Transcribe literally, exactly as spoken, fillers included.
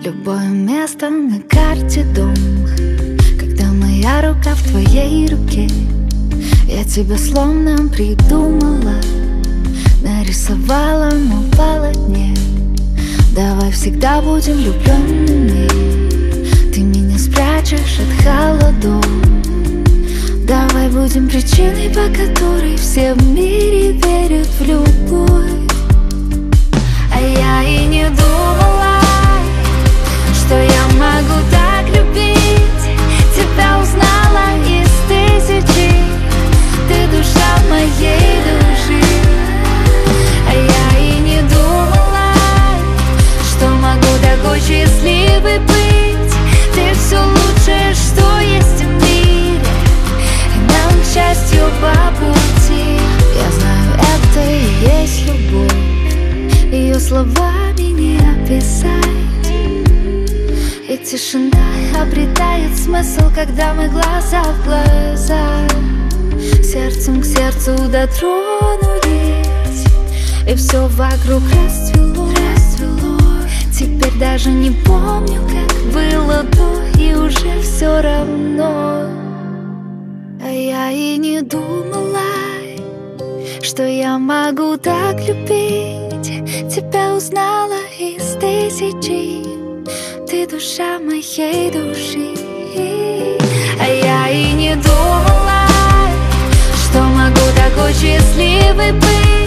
Любое место на карте дом, когда моя рука в твоей руке. Я тебя словно придумала, нарисовала на полотне. Давай всегда будем влюбленными, ты меня спрячешь от холодов. Давай будем причиной, по которой все в мире верят в любовь. А я и не думала, что я могу так любить. Тебя узнала из тысячи, ты душа моей души. А я и не думала, что могу такой счастливой быть. Ты все лучшее, что есть в мире, и нам, к счастью, по пути. Я знаю, это и есть любовь, ее словами не описать. И тишина обретает смысл, когда мы глаза в глаза, сердцем к сердцу дотронулись, и все вокруг расцвело, расцвело. Теперь даже не помню, как было до, и уже все равно. А я и не думала, что я могу так любить. Тебя узнала из тысячи, ты душа моей души. А я и не думала, что могу такой счастливой быть.